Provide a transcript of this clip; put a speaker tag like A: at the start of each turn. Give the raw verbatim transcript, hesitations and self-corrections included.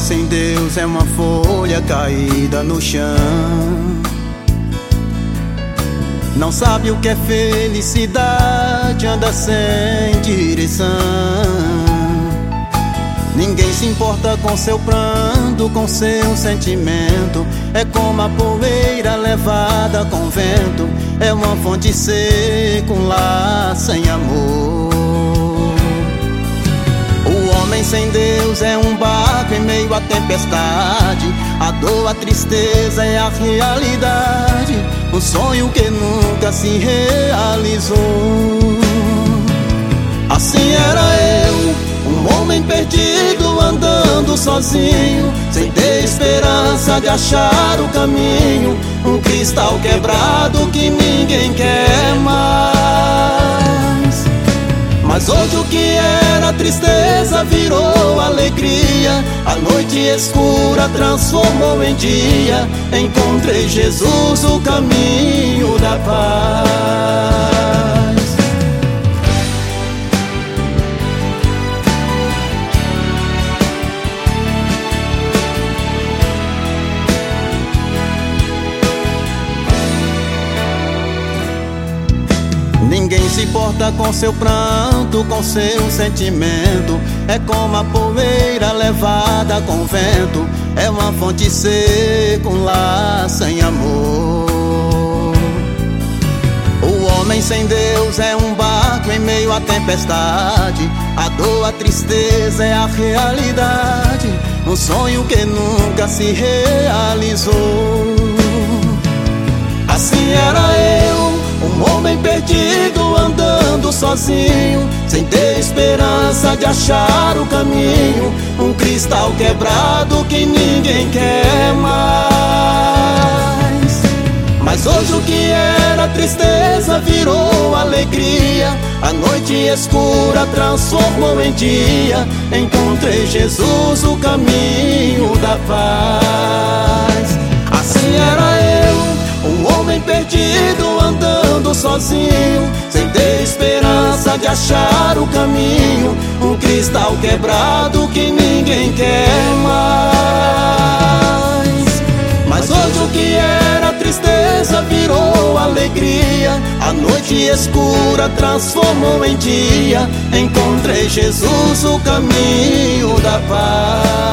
A: sem Deus é uma folha caída no chão. Não sabe o que é felicidade, anda sem direção. Ninguém se importa com seu pranto, com seu sentimento. É como a poeira levada com vento. É uma fonte seca, um lar sem amor. O homem sem Deus é um barco em meio à tempestade. A dor, a tristeza é a realidade. Um sonho que nunca se realizou. Assim era eu, um homem perdido andando sozinho, sem ter esperança de achar o caminho. Um cristal quebrado que ninguém quer mais. Mas hoje o que era tristeza virou alegria. A noite escura transformou em dia. Encontrei Jesus, o caminho da paz. Ninguém se importa com seu pranto, com seu sentimento. É como a poeira levada com vento. É uma fonte seca, um lar sem amor. O homem sem Deus é um barco em meio à tempestade. A dor, a tristeza é a realidade. Um sonho que nunca se realizou. Assim era eu, um homem perdido andando sozinho, sem ter esperança de achar o caminho. Um cristal quebrado que ninguém quer mais. Mas hoje o que era tristeza virou alegria. A noite escura transformou em dia. Encontrei Jesus, o caminho da paz. Assim era eu, um homem perdido andando sozinho, sem ter esperança de achar o caminho. Um cristal quebrado que ninguém quer mais. Mas hoje o que era tristeza virou alegria. A noite escura transformou em dia. Encontrei Jesus, o caminho da paz.